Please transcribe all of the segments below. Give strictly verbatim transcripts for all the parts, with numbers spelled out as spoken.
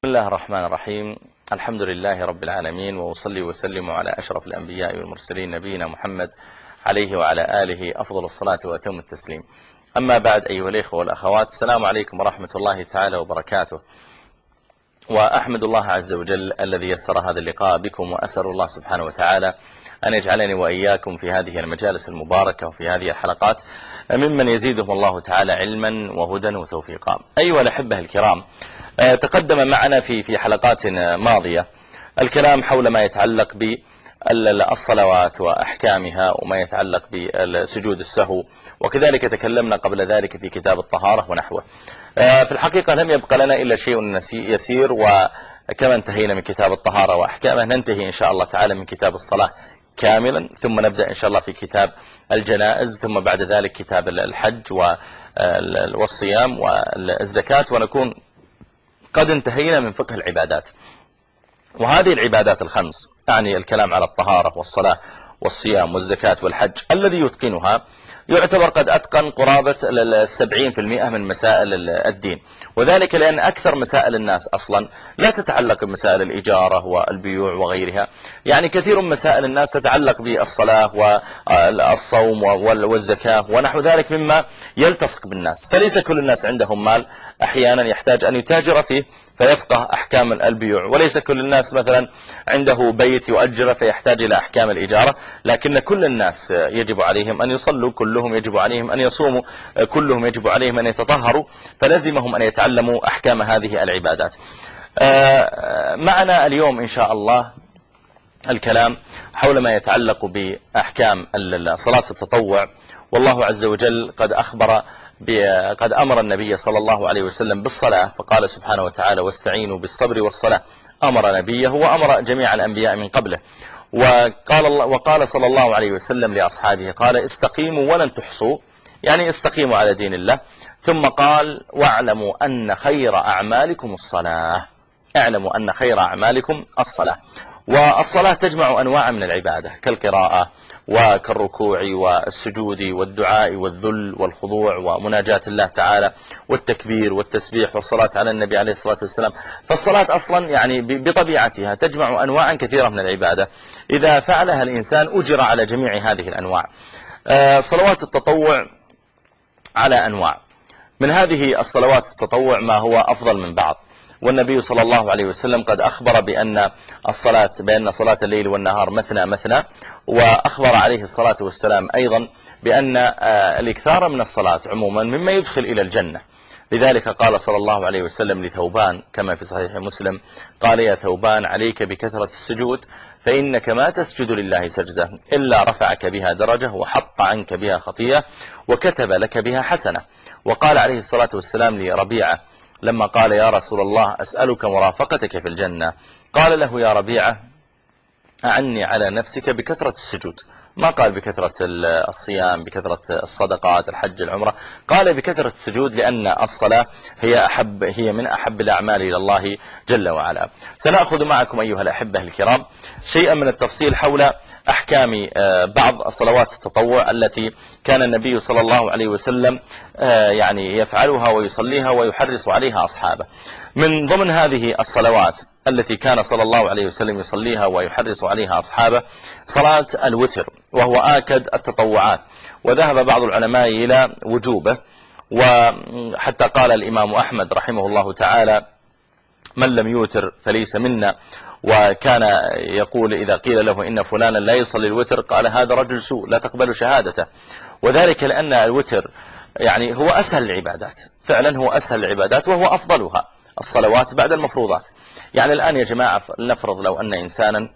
بسم الله الرحمن الرحيم. الحمد لله رب العالمين، وأصلي وسلم على أشرف الأنبياء والمرسلين نبينا محمد عليه وعلى آله أفضل الصلاة وأتم التسليم. أما بعد، أيها الإخوة والأخوات، السلام عليكم ورحمة الله تعالى وبركاته. وأحمد الله عز وجل الذي يسر هذا اللقاء بكم، وأسأل الله سبحانه وتعالى أن يجعلني وإياكم في هذه المجالس المباركة وفي هذه الحلقات ممن يزيدهم الله تعالى علما وهدى وتوفيقا. أيها الأحبة الكرام، تقدم معنا في في حلقات ماضية الكلام حول ما يتعلق بالصلوات وأحكامها، وما يتعلق بسجود السهو، وكذلك تكلمنا قبل ذلك في كتاب الطهارة ونحوه. في الحقيقة لم يبقى لنا إلا شيء يسير، وكما انتهينا من كتاب الطهارة وأحكامه ننتهي إن شاء الله تعالى من كتاب الصلاة كاملا، ثم نبدأ إن شاء الله في كتاب الجنائز، ثم بعد ذلك كتاب الحج والصيام والزكاة، ونكون قد انتهينا من فقه العبادات. وهذه العبادات الخمس، يعني الكلام على الطهارة والصلاة والصيام والزكاة والحج، الذي يتقنها يعتبر قد أتقن قرابة السبعين في المئة من مسائل الدين، وذلك لأن أكثر مسائل الناس أصلا لا تتعلق بمسائل الإجارة والبيوع وغيرها. يعني كثير من مسائل الناس تتعلق بالصلاة والصوم والزكاة ونحو ذلك مما يلتصق بالناس، فليس كل النااس عندهم مال أحيانا يحتاج أن يتاجر فيه فيفقه أحكام البيوع، وليس كل الناس مثلا عنده بيت يؤجره فيحتاج إلى أحكام الإجارة، لكن كل الناس يجب عليهم أن يصلوا، كلهم يجب عليهم أن يصوموا، كلهم يجب عليهم أن يتطهروا، فلزمهم أن يتعلموا أحكام هذه العبادات. معنا اليوم إن شاء الله الكلام حول ما يتعلق بأحكام صلاة التطوع. والله عز وجل قد أخبر قد أمر النبي صلى الله عليه وسلم بالصلاة، فقال سبحانه وتعالى: واستعينوا بالصبر والصلاة. أمر نبيه وأمر جميع الأنبياء من قبله، وقال, الله وقال صلى الله عليه وسلم لأصحابه، قال: استقيموا ولن تحصوا، يعني استقيموا على دين الله. ثم قال: واعلموا أن خير أعمالكم الصلاة. اعلموا أن خير أعمالكم الصلاة. والصلاة تجمع أنواع من العبادة كالقراءة وكالركوع والسجود والدعاء والذل والخضوع ومناجاة الله تعالى والتكبير والتسبيح والصلاة على النبي عليه الصلاة والسلام. فالصلاة أصلا يعني بطبيعتها تجمع أنواعا كثيرة من العبادة، إذا فعلها الإنسان أجر على جميع هذه الأنواع. صلوات التطوع على أنواع، من هذه الصلوات التطوع ما هو أفضل من بعض، والنبي صلى الله عليه وسلم قد أخبر بأن الصلاة بأن صلاة الليل والنهار مثنى مثنى، وأخبر عليه الصلاة والسلام أيضا بأن الإكثار من الصلاة عموما مما يدخل إلى الجنة. لذلك قال صلى الله عليه وسلم لثوبان كما في صحيح مسلم، قال: يا ثوبان، عليك بكثرة السجود، فإنك ما تسجد لله سجدة إلا رفعك بها درجة، وحط عنك بها خطيئة، وكتب لك بها حسنة. وقال عليه الصلاة والسلام لربيعة لما قال: يا رسول الله، أسألك مرافقتك في الجنة، قال له: يا ربيعة، أعني على نفسك بكثرة السجود. ما قال بكثرة الصيام، بكثرة الصدقات، الحج، العمرة، قال بكثرة السجود، لأن الصلاة هي أحب هي من أحب الأعمال إلى الله جل وعلا. سنأخذ معكم أيها الأحبة الكرام شيئا من التفصيل حول أحكام بعض الصلوات التطوع التي كان النبي صلى الله عليه وسلم يعني يفعلها ويصليها ويحرص عليها أصحابه. من ضمن هذه الصلوات التي كان صلى الله عليه وسلم يصليها ويحرص عليها أصحابه صلاة الوتر، وهو آكد التطوعات، وذهب بعض العلماء إلى وجوبه، وحتى قال الإمام أحمد رحمه الله تعالى: من لم يوتر فليس منا. وكان يقول إذا قيل له إن فلانا لا يصلي الوتر، قال: هذا رجل سوء لا تقبل شهادته. وذلك لأن الوتر يعني هو أسهل العبادات، فعلا هو أسهل العبادات وهو أفضلها الصلوات بعد المفروضات. يعني الآن يا جماعة نفرض لو أن إنسانا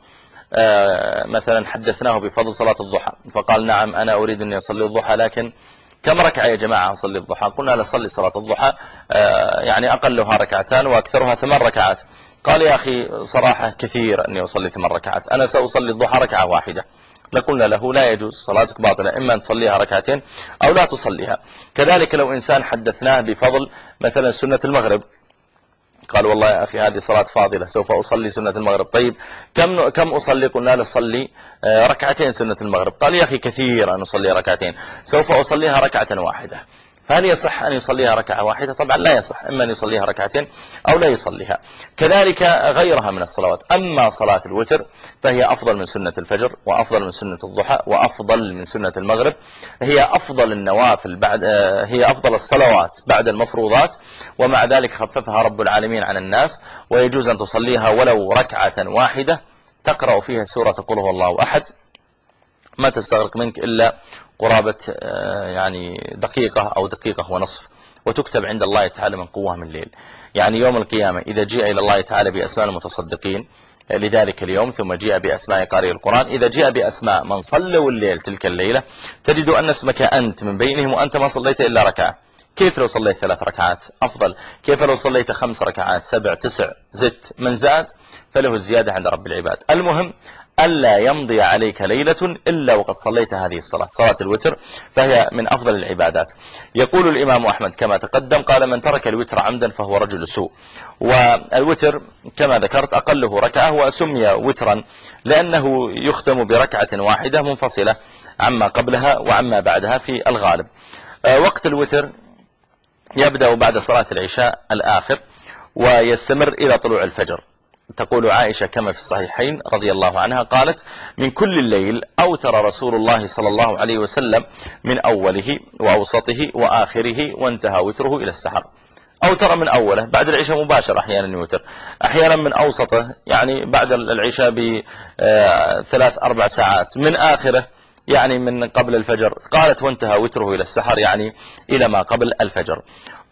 مثلا حدثناه بفضل صلاة الضحى، فقال: نعم أنا أريد أن يصلي الضحى، لكن كم ركعة يا جماعة أصلي الضحى؟ قلنا: لا، صلي صلاة الضحى يعني أقلها ركعتان وأكثرها ثمان ركعات. قال: يا أخي صراحة كثير أني أصلي ثمان ركعات، أنا سأصلي الضحى ركعة واحدة. لقلنا له: لا يجوز، صلاتك باطلة، إما أن تصليها ركعتين أو لا تصليها. كذلك لو إنسان حدثناه بفضل مثلا سنة المغرب، قال: والله يا أخي هذه صلاة فاضلة، سوف أصلي سنة المغرب. طيب كم كم أصلي؟ قلنا له: صلي ركعتين سنة المغرب. قال: يا أخي كثير أن أصلي ركعتين، سوف أصليها ركعة واحدة. فهل يصح أن يصليها ركعة واحدة؟ طبعا لا يصح، إما أن يصليها ركعتين أو لا يصليها. كذلك غيرها من الصلوات. أما صلاة الوتر فهي أفضل من سنة الفجر، وأفضل من سنة الضحى، وأفضل من سنة المغرب. هي أفضل النوافل بعد هي أفضل الصلوات بعد المفروضات، ومع ذلك خففها رب العالمين عن الناس. ويجوز أن تصليها ولو ركعة واحدة تقرأ فيها سورة قل هو الله أحد، ما تستغرق منك إلا قرابة يعني دقيقة أو دقيقة ونصف، وتكتب عند الله تعالى من قوام الليل. يعني يوم القيامة إذا جاء إلى الله تعالى بأسماء المتصدقين لذلك اليوم، ثم جاء بأسماء قارئ القرآن، إذا جاء بأسماء من صلوا الليل تلك الليلة، تجد أن اسمك أنت من بينهم، وأنت ما صليت إلا ركعة. كيف لو صليت ثلاث ركعات؟ أفضل. كيف لو صليت خمس ركعات، سبع، تسع، زدت؟ من زاد فله الزيادة عند رب العباد. المهم ألا يمضي عليك ليلة إلا وقد صليت هذه الصلاة، صلاة الوتر، فهي من أفضل العبادات. يقول الإمام أحمد كما تقدم، قال من ترك الوتر عمدا فهو رجل سوء. والوتر كما ذكرت أقله ركعة، وسمي وترا لأنه يختم بركعة واحدة منفصلة عما قبلها وعما بعدها في الغالب. وقت الوتر يبدأ بعد صلاة العشاء الآخر ويستمر إلى طلوع الفجر. تقول عائشة كما في الصحيحين رضي الله عنها قالت: من كل الليل أوتر رسول الله صلى الله عليه وسلم من أوله وأوسطه وآخره، وانتهى وتره إلى السحر. أوتر من أوله بعد العشاء مباشر، أحيانا يوتر، أحيانا من أوسطه يعني بعد العشاء بثلاث أربع ساعات، من آخره يعني من قبل الفجر. قالت: وانتهى وتره إلى السحر، يعني إلى ما قبل الفجر.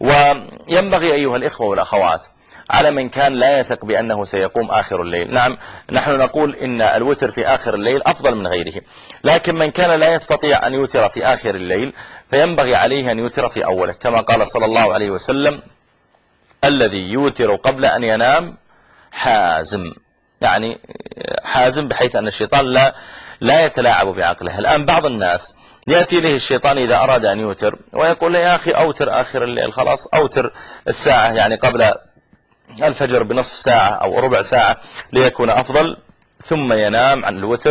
وينبغي أيها الإخوة والأخوات على من كان لا يثق بأنه سيقوم آخر الليل، نعم نحن نقول إن الوتر في آخر الليل أفضل من غيره، لكن من كان لا يستطيع أن يوتر في آخر الليل فينبغي عليه أن يوتر في أوله، كما قال صلى الله عليه وسلم: الذي يوتر قبل أن ينام حازم، يعني حازم بحيث أن الشيطان لا لا يتلاعب بعقله. الآن بعض الناس يأتي له الشيطان إذا أراد أن يوتر ويقول له: يا أخي أوتر آخر الليل، خلاص أوتر الساعة يعني قبل الفجر بنصف ساعة أو ربع ساعة ليكون أفضل، ثم ينام عن الوتر،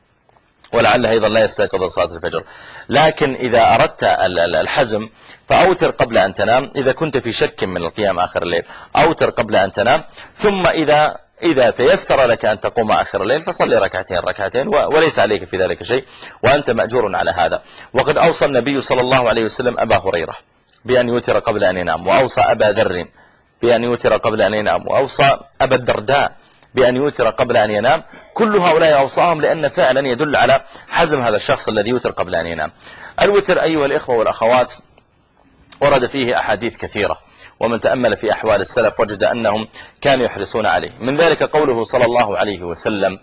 ولعله أيضا لا يستيقظ صلاة الفجر. لكن إذا أردت الحزم فأوتر قبل أن تنام. إذا كنت في شك من القيام آخر الليل أوتر قبل أن تنام، ثم إذا إذا تيسر لك أن تقوم آخر الليل فصلي ركعتين ركعتين وليس عليك في ذلك شيء، وأنت مأجور على هذا. وقد أوصى النبي صلى الله عليه وسلم أبا هريرة بأن يوتر قبل أن ينام، وأوصى أبا ذر بأن يوتر قبل أن ينام، وأوصى أبا الدرداء بأن يوتر قبل أن ينام. كل هؤلاء أوصاهم لأن فعلا يدل على حزم هذا الشخص الذي يوتر قبل أن ينام. الوتر أيها الإخوة والأخوات ورد فيه أحاديث كثيرة، ومن تأمل في أحوال السلف وجد أنهم كانوا يحرصون عليه. من ذلك قوله صلى الله عليه وسلم: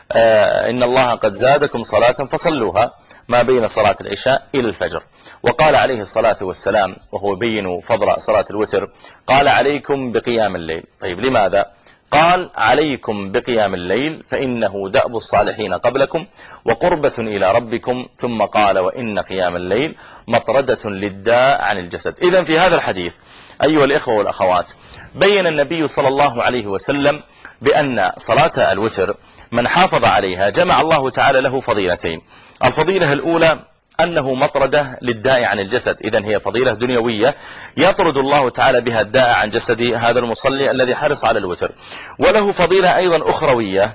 آه إن الله قد زادكم صلاة فصلوها ما بين صلاة العشاء إلى الفجر. وقال عليه الصلاة والسلام وهو يبين فضل صلاة الوتر: قال عليكم بقيام الليل. طيب لماذا؟ قال: عليكم بقيام الليل فإنه دأب الصالحين قبلكم وقربة إلى ربكم. ثم قال: وإن قيام الليل مطردة للداء عن الجسد. إذن في هذا الحديث أيها الإخوة والأخوات بين النبي صلى الله عليه وسلم بأن صلاة الوتر من حافظ عليها جمع الله تعالى له فضيلتين. الفضيلة الأولى أنه مطردة للداء عن الجسد، إذن هي فضيلة دنيوية يطرد الله تعالى بها الداء عن جسد هذا المصلي الذي حرص على الوتر. وله فضيلة أيضا أخروية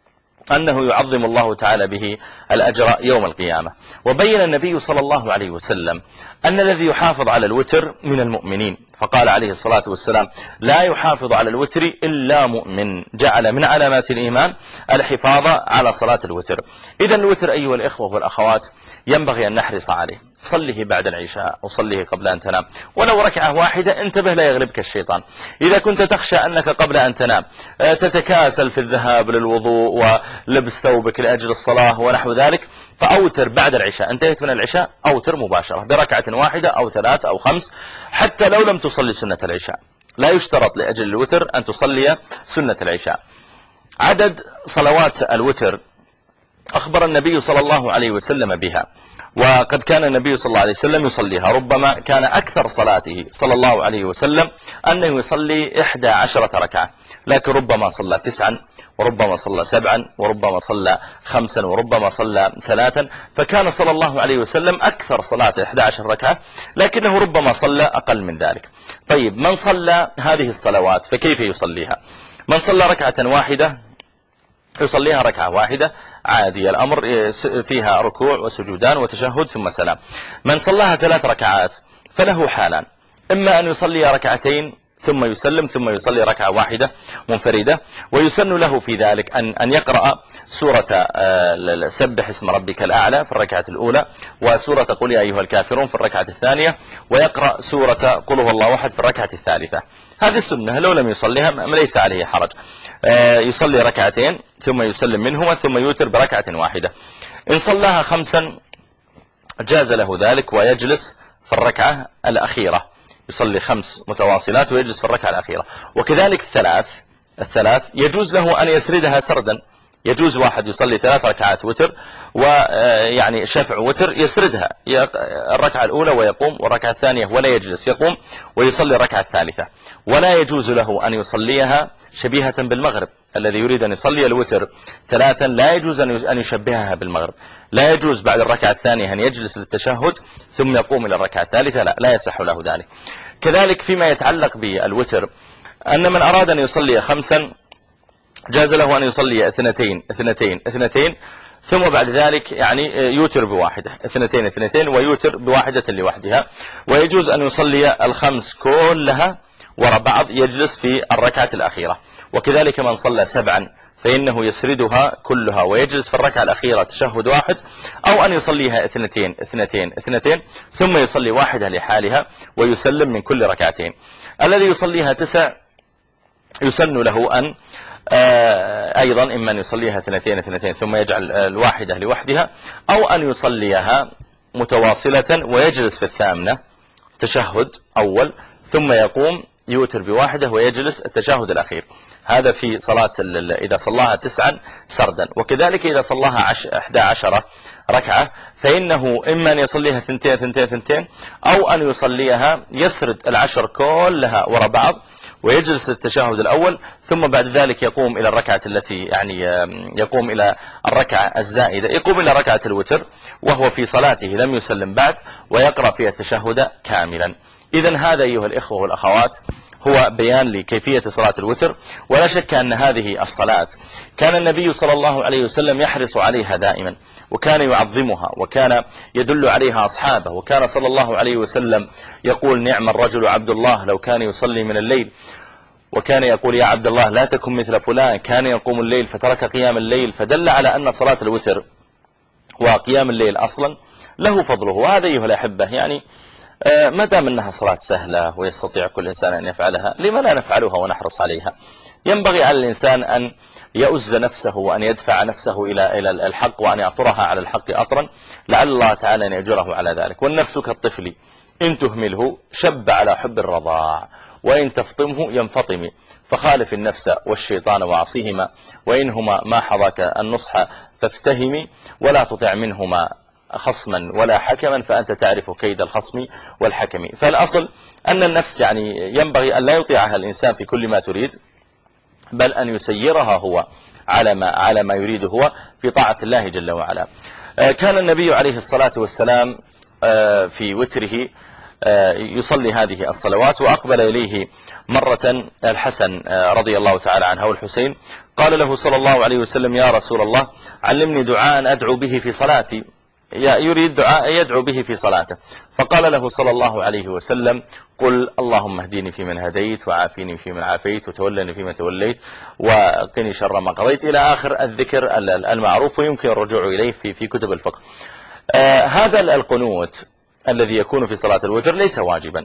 أنه يعظم الله تعالى به الأجر يوم القيامة. وبين النبي صلى الله عليه وسلم أن الذي يحافظ على الوتر من المؤمنين، فقال عليه الصلاة والسلام: لا يحافظ على الوتر إلا مؤمن. جعل من علامات الإيمان الحفاظ على صلاة الوتر. إذن الوتر أيها الإخوة والأخوات ينبغي أن نحرص عليه. صله بعد العشاء أو صله قبل أن تنام ولو ركعة واحدة، انتبه لا يغلبك الشيطان. إذا كنت تخشى أنك قبل أن تنام تتكاسل في الذهاب للوضوء ولبس ثوبك لأجل الصلاة ونحو ذلك، فأوتر بعد العشاء. انتهيت من العشاء أوتر مباشرة بركعة واحدة أو ثلاث أو خمس، حتى لو لم تصلي سنة العشاء. لا يشترط لأجل الوتر أن تصلي سنة العشاء. عدد صلوات الوتر أخبر النبي صلى الله عليه وسلم بها، وقد كان النبي صلى الله عليه وسلم يصليها، ربما كان أكثر صلاته صلى الله عليه وسلم أنه يصلي إحدى عشرة ركعة، لكن ربما صلى تسعا وربما صلى سبعا وربما صلى خمسا وربما صلى ثلاثا، فكان صلى الله عليه وسلم أكثر صلاة إحدى عشرة ركعة، لكنه ربما صلى أقل من ذلك. طيب، من صلى هذه الصلوات فكيف يصليها؟ من صلى ركعة واحدة يصليها ركعة واحدة عادي، الأمر فيها ركوع وسجودان وتشهد ثم سلام. من صلىها ثلاث ركعات فله حالان، إما أن يصلي ركعتين ثم يسلم ثم يصلي ركعة واحدة منفردة، ويسن له في ذلك أن أن يقرأ سورة سبح اسم ربك الأعلى في الركعة الأولى، وسورة قل يا أيها الكافرون في الركعة الثانية، ويقرأ سورة قل هو الله أحد في الركعة الثالثة. هذه السنة، لو لم يصليها ليس عليه حرج. يصلي ركعتين ثم يسلم منهما ثم يوتر بركعة واحدة. إن صلاها خمسا جاز له ذلك ويجلس في الركعة الأخيرة، يصلي خمس متواصلات ويجلس في الركعة الأخيرة. وكذلك الثلاث الثلاث يجوز له أن يسردها سردا، يجوز واحد يصلي ثلاث ركعات وتر ويعني شفع وتر يسردها، الركعة الأولى ويقوم، والركعة الثانية ولا يجلس يقوم ويصلي الركعة الثالثة. ولا يجوز له أن يصليها شبيهة بالمغرب، الذي يريد أن يصلي الوتر ثلاثا لا يجوز أن يشبهها بالمغرب، لا يجوز بعد الركعة الثانية أن يجلس للتشهد ثم يقوم إلى الركعة الثالثة، لا, لا يصح له ذلك. كذلك فيما يتعلق بالوتر، أن من أراد أن يصلي خمسا جاز له أن يصلي اثنتين اثنتين اثنتين ثم بعد ذلك يعني يوتر بواحدة، اثنتين اثنتين ويوتر بواحدة لوحدها. ويجوز أن يصلي الخمس كلها وراء بعض يجلس في الركعة الأخيرة. وكذلك من صلى سبعا فإنه يسردها كلها ويجلس في الركعة الأخيرة تشهد واحد، أو أن يصليها اثنتين اثنتين اثنتين ثم يصلي واحدة لحالها ويسلم من كل ركعتين. الذي يصليها تسع يسن له أن أيضا إما أن يصليها اثنتين اثنتين ثم يجعل الواحدة لوحدها، أو أن يصليها متواصلة ويجلس في الثامنة تشهد أول ثم يقوم يوتر بواحدة ويجلس التشهد الأخير. هذا في صلاة إذا صلاها تسعا سردا. وكذلك إذا صلاها إحدى عشرة ركعة فإنه إما أن يصليها ثنتين ثنتين ثنتين، أو أن يصليها يسرد العشر كلها وراء بعض ويجلس التشهد الأول ثم بعد ذلك يقوم إلى الركعة التي يعني يقوم إلى الركعة الزائدة، يقوم إلى ركعة الوتر وهو في صلاته لم يسلم بعد ويقرأ فيها التشهد كاملا. إذن هذا أيها الإخوة والأخوات هو بيان لكيفية صلاة الوتر. ولا شك أن هذه الصلاة كان النبي صلى الله عليه وسلم يحرص عليها دائما، وكان يعظمها، وكان يدل عليها أصحابه، وكان صلى الله عليه وسلم يقول نعم الرجل عبد الله لو كان يصلي من الليل، وكان يقول يا عبد الله لا تكن مثل فلان كان يقوم الليل فترك قيام الليل. فدل على أن صلاة الوتر وقيام الليل أصلا له فضله. وهذا أيها الأحبة يعني ما دام أنها صلاة سهلة ويستطيع كل إنسان أن يفعلها، لما لا نفعلها ونحرص عليها؟ ينبغي على الإنسان أن يؤز نفسه وأن يدفع نفسه إلى إلى الحق وأن يعطرها على الحق أطرا، لعل الله تعالى أن يأجره على ذلك. والنفس كالطفل إن تهمله شب على حب الرضاع، وإن تفطمه ينفطم، فخالف النفس والشيطان وعصيهما، وإنهما ما حظاك النصح فافتهمي، ولا تطع منهما خصما ولا حكما فأنت تعرف كيد الخصم والحكم. فالأصل أن النفس يعني ينبغي أن لا يطيعها الإنسان في كل ما تريد، بل أن يسيرها هو على ما على ما يريد هو في طاعة الله جل وعلا. كان النبي عليه الصلاة والسلام في وتره يصلي هذه الصلوات، وأقبل إليه مرة الحسن رضي الله تعالى عنه والحسين، قال له صلى الله عليه وسلم يا رسول الله علمني دعاء أدعو به في صلاتي، يريد دعاء يدعو به في صلاته. فقال له صلى الله عليه وسلم قل اللهم اهديني فيمن هديت، وعافيني فيمن عافيت، وتولني فيمن توليت، وقني شر ما قضيت، إلى آخر الذكر المعروف ويمكن الرجوع إليه في في كتب الفقه. آه هذا القنوت الذي يكون في صلاة الوتر ليس واجبا،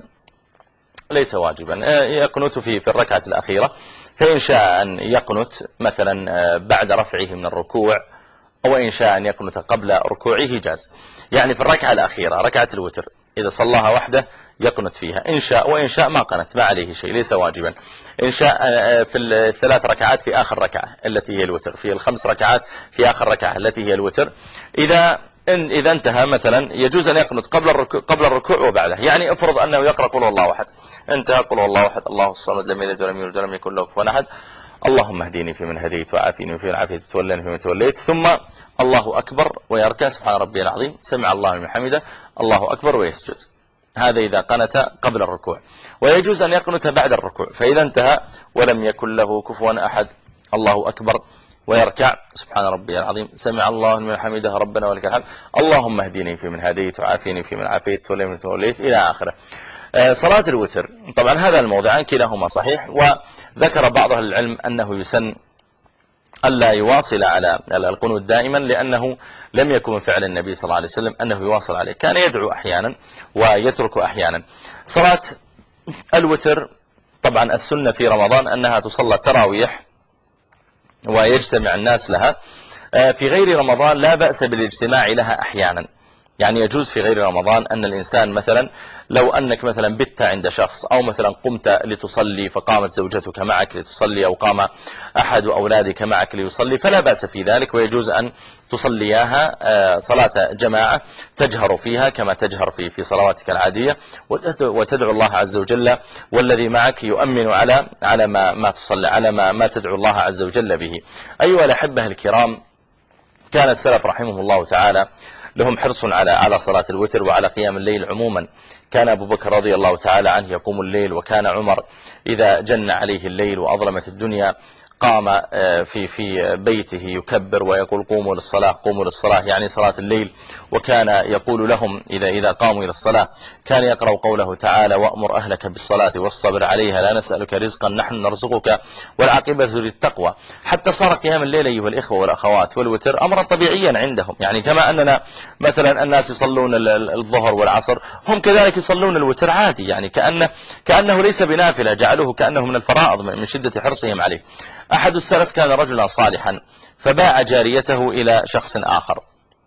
ليس واجبا آه يقنت في في الركعة الأخيرة، فإن شاء أن يقنت مثلا آه بعد رفعه من الركوع، أو إن شاء أن يقنت قبل ركوعه جاز. يعني في الركعة الأخيرة ركعة الوتر إذا صلاها وحده يقنت فيها إن شاء، وإن شاء ما قنت ما عليه شيء، ليس واجبا. إن شاء في الثلاث ركعات في آخر ركعة التي هي الوتر، في الخمس ركعات في آخر ركعة التي هي الوتر. إذا إن إذا انتهى مثلا يجوز أن يقنت قبل الركوع, قبل الركوع وبعده. يعني افرض أنه يقرأ قل هو الله أحد، انتهى قل هو الله أحد الله الصمد لم يلد ولم يولد ولم يكن له كفوا أحد، اللهم اهديني فيمن هديت وعافيني فيمن عافيت وتولني فيمن توليت، ثم الله أكبر ويركع سبحان ربي العظيم سمع الله لمن حمده الله أكبر ويسجد. هذا إذا قنت قبل الركوع. ويجوز أن يقنت بعد الركوع، فإذا انتهى ولم يكن له كفوا أحد الله أكبر ويركع سبحان ربي العظيم سمع الله لمن حمده ربنا ولك الحمد اللهم اهديني فيمن هديت وعافيني فيمن عافيت وتولني فيمن توليت إلى آخره. صلاة الوتر طبعا هذا الموضعان كلاهما صحيح، وذكر بعض أهل العلم أنه يسن ألا يواصل على القنوت دائما، لأنه لم يكن من فعل النبي صلى الله عليه وسلم أنه يواصل عليه، كان يدعو أحيانا ويترك أحيانا. صلاة الوتر طبعا السنة في رمضان أنها تصلى تراويح ويجتمع الناس لها، في غير رمضان لا بأس بالاجتماع لها أحيانا. يعني يجوز في غير رمضان أن الإنسان مثلا لو أنك مثلا بت عند شخص، أو مثلا قمت لتصلي فقامت زوجتك معك لتصلي، أو قام أحد أولادك معك ليصلي، فلا بأس في ذلك، ويجوز أن تصلياها صلاة جماعة تجهر فيها كما تجهر في في صلواتك العادية، وتدعو الله عز وجل والذي معك يؤمن على على ما ما تصلي على ما ما تدعو الله عز وجل به. أيها الأحبة الكرام، كان السلف رحمه الله تعالى لهم حرص على على صلاة الوتر وعلى قيام الليل عموما. كان أبو بكر رضي الله تعالى عنه يقوم الليل، وكان عمر إذا جن عليه الليل وأظلمت الدنيا قام في في بيته يكبر ويقول قوموا للصلاة قوموا للصلاة، يعني صلاة الليل. وكان يقول لهم إذا إذا قاموا إلى الصلاة كان يقرأ قوله تعالى وأمر أهلك بالصلاة واصطبر عليها لا نسألك رزقا نحن نرزقك والعاقبة للتقوى. حتى صار قيام الليل أيها الإخوة والأخوات والوتر أمرا طبيعيا عندهم، يعني كما أننا مثلا الناس يصلون الظهر والعصر هم كذلك يصلون الوتر عادي، يعني كأنه كأنه ليس بنافلة، جعلوه كأنه من الفرائض من شدة حرصهم عليه. أحد السلف كان رجلا صالحا فباع جاريته إلى شخص آخر،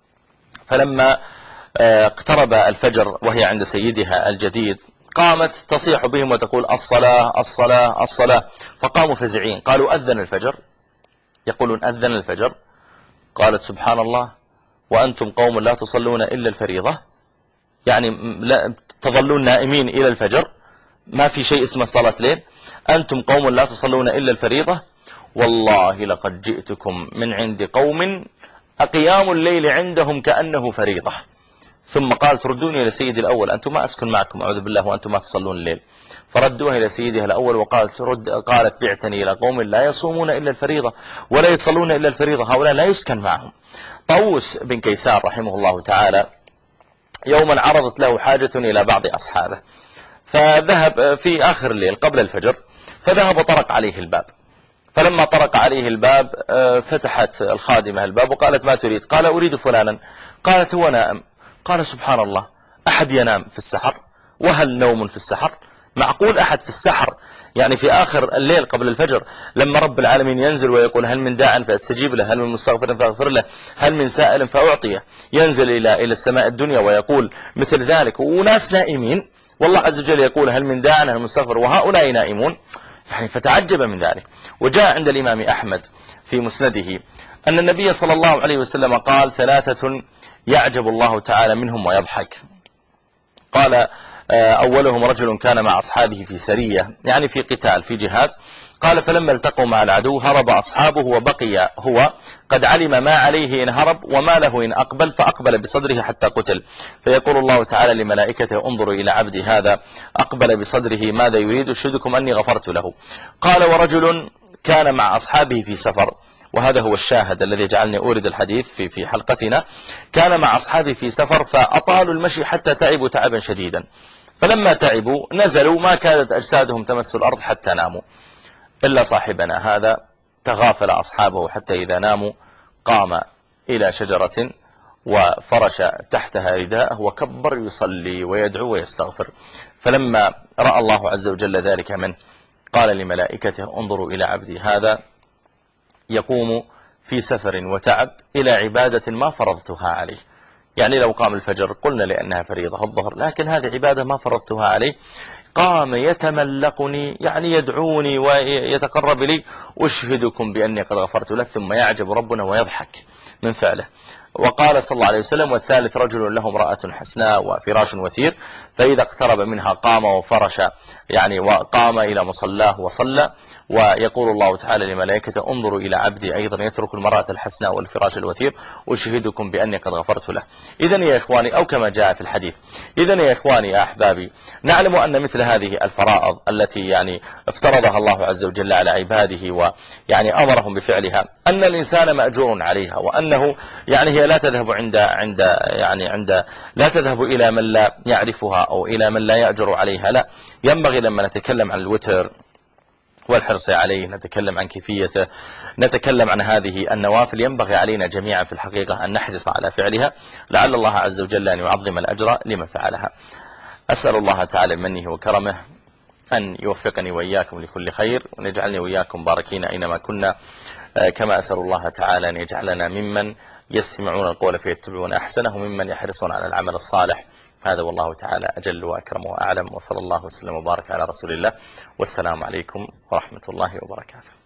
فلما اقترب الفجر وهي عند سيدها الجديد قامت تصيح بهم وتقول الصلاة الصلاة الصلاة، فقاموا فزعين قالوا أذن الفجر، يقولون أذن الفجر. قالت سبحان الله وأنتم قوم لا تصلون إلا الفريضة، يعني لا تظلون نائمين إلى الفجر، ما في شيء اسمه صلاة ليل، أنتم قوم لا تصلون إلا الفريضة، والله لقد جئتكم من عند قوم أقيام الليل عندهم كأنه فريضة. ثم قال تردوني إلى سيدي الأول أنتم ما أسكن معكم أعوذ بالله وأنتم ما تصلون الليل، فردوها إلى سيدها الأول وقالت رد قالت بعتني إلى قوم لا يصومون إلا الفريضة ولا يصلون إلا الفريضة، هؤلاء لا يسكن معهم. طاووس بن كيسان رحمه الله تعالى يوما عرضت له حاجة إلى بعض أصحابه، فذهب في آخر الليل قبل الفجر، فذهب وطرق عليه الباب، فلما طرق عليه الباب فتحت الخادمة الباب وقالت ما تريد؟ قال أريد فلانا. قالت هو نائم. قال سبحان الله أحد ينام في السحر؟ وهل نوم في السحر؟ معقول أحد في السحر يعني في آخر الليل قبل الفجر لما رب العالمين ينزل ويقول هل من داع فاستجيب له، هل من مستغفر فاغفر له، هل من سائل فأعطيه، ينزل إلى إلى السماء الدنيا ويقول مثل ذلك، وناس نائمين والله عز وجل يقول هل من داع هل من مستغفر وهؤلاء نائمون، يعني فتعجب من ذلك. وجاء عند الإمام أحمد في مسنده أن النبي صلى الله عليه وسلم قال ثلاثة يعجب الله تعالى منهم ويضحك. قال أولهم رجل كان مع أصحابه في سرية، يعني في قتال في جهاد، قال فلما التقوا مع العدو هرب أصحابه وبقي هو قد علم ما عليه إن هرب وما له إن أقبل، فأقبل بصدره حتى قتل، فيقول الله تعالى لملائكته انظروا إلى عبدي هذا أقبل بصدره ماذا يريد أشهدكم أني غفرت له. قال ورجل كان مع أصحابه في سفر، وهذا هو الشاهد الذي جعلني أورد الحديث في في حلقتنا، كان مع أصحابه في سفر فأطالوا المشي حتى تعبوا تعبا شديدا، فلما تعبوا نزلوا ما كادت أجسادهم تمس الأرض حتى ناموا، إلا صاحبنا هذا تغافل أصحابه حتى إذا ناموا قام إلى شجرة وفرش تحتها رداءه وكبر يصلي ويدعو ويستغفر، فلما رأى الله عز وجل ذلك منه قال لملائكته انظروا إلى عبدي هذا يقوم في سفر وتعب إلى عبادة ما فرضتها عليه، يعني لو قام الفجر قلنا لأنها فريضة الظهر، لكن هذه عبادة ما فرضتها عليه، قام يتملقني يعني يدعوني ويتقرب لي أشهدكم بأني قد غفرت له، ثم يعجب ربنا ويضحك من فعله. وقال صلى الله عليه وسلم: والثالث رجل له امرأة حسناء وفراش وثير، فإذا اقترب منها قام وفرش، يعني وقام إلى مصلاه وصلى. ويقول الله تعالى لملائكته: انظروا إلى عبدي أيضا يترك المرأة الحسناء والفراش الوثير، أشهدكم بأني قد غفرت له. إذن يا إخواني، أو كما جاء في الحديث، إذن يا إخواني يا أحبابي، نعلم أن مثل هذه الفرائض التي يعني افترضها الله عز وجل على عباده ويعني أمرهم بفعلها، أن الإنسان مأجور عليها، وأنه يعني هي لا تذهب عند عند يعني عند لا تذهب إلى من لا يعرفها أو إلى من لا يأجر عليها. لا، ينبغي لما نتكلم عن الوتر والحرص عليه، نتكلم عن كيفيته، نتكلم عن هذه النوافل، ينبغي علينا جميعا في الحقيقة أن نحرص على فعلها، لعل الله عز وجل أن يعظم الأجر لمن فعلها. أسأل الله تعالى بمنه وكرمه أن يوفقني وإياكم لكل خير، وأن يجعلني وإياكم باركين أينما كنا، كما أسأل الله تعالى أن يجعلنا ممن يستمعون القول فيتبعون أحسنه، ممن يحرصون على العمل الصالح. هذا والله تعالى أجل وأكرم وأعلم، وصلى الله وسلم وبارك على رسول الله، والسلام عليكم ورحمة الله وبركاته.